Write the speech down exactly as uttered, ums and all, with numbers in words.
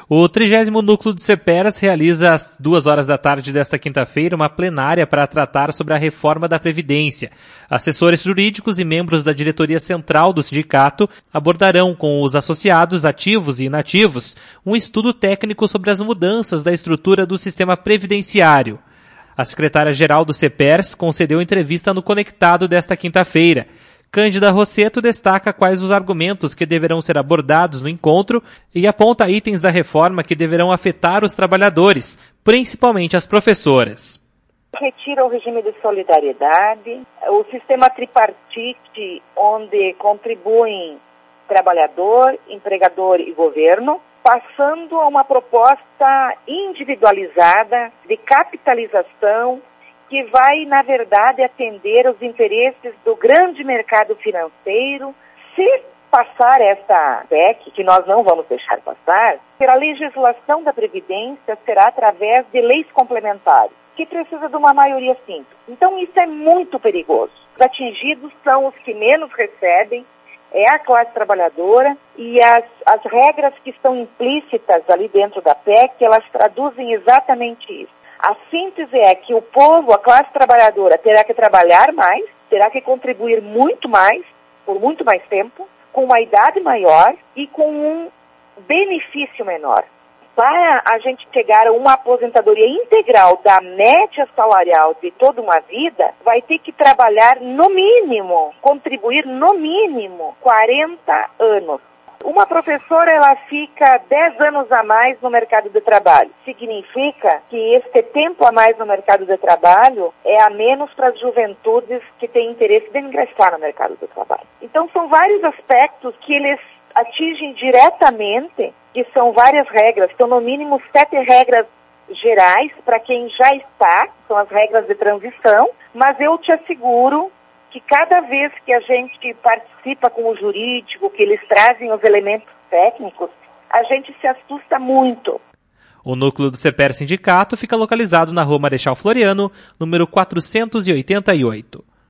O trigésimo Núcleo do CEPERS realiza às duas horas da tarde desta quinta-feira uma plenária para tratar sobre a reforma da Previdência. Assessores jurídicos e membros da diretoria central do sindicato abordarão com os associados ativos e inativos um estudo técnico sobre as mudanças da estrutura do sistema previdenciário. A secretária-geral do CEPERS concedeu entrevista no Conectado desta quinta-feira. Cândida Rosseto destaca quais os argumentos que deverão ser abordados no encontro e aponta itens da reforma que deverão afetar os trabalhadores, principalmente as professoras. Retira o regime de solidariedade, o sistema tripartite, onde contribuem trabalhador, empregador e governo, passando a uma proposta individualizada de capitalização que vai, na verdade, atender os interesses do grande mercado financeiro. Se passar esta P E C, que nós não vamos deixar passar, a legislação da Previdência será através de leis complementares, que precisa de uma maioria simples. Então, isso é muito perigoso. Os atingidos são os que menos recebem, é a classe trabalhadora, e as, as regras que estão implícitas ali dentro da P E C, elas traduzem exatamente isso. A síntese é que o povo, a classe trabalhadora, terá que trabalhar mais, terá que contribuir muito mais, por muito mais tempo, com uma idade maior e com um benefício menor. Para a gente chegar a uma aposentadoria integral da média salarial de toda uma vida, vai ter que trabalhar no mínimo, contribuir no mínimo quarenta anos. Uma professora, ela fica dez anos a mais no mercado de trabalho. Significa que este tempo a mais no mercado de trabalho é a menos para as juventudes que têm interesse de ingressar no mercado de trabalho. Então, são vários aspectos que eles atingem diretamente, que são várias regras, são no mínimo sete regras gerais para quem já está, são as regras de transição, mas eu te asseguro que cada vez que a gente participa com o jurídico, que eles trazem os elementos técnicos, a gente se assusta muito. O núcleo do CEPERS Sindicato fica localizado na Rua Marechal Floriano, número quatrocentos e oitenta e oito.